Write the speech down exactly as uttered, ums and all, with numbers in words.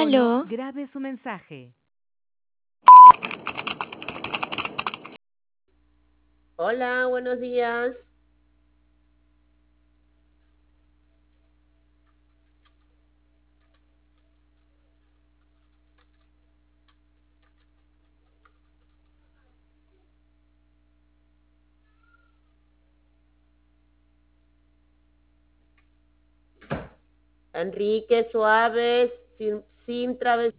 tono, Aló, grabe su mensaje. Hola, buenos días. Enrique, suaves, sin, sin travesura.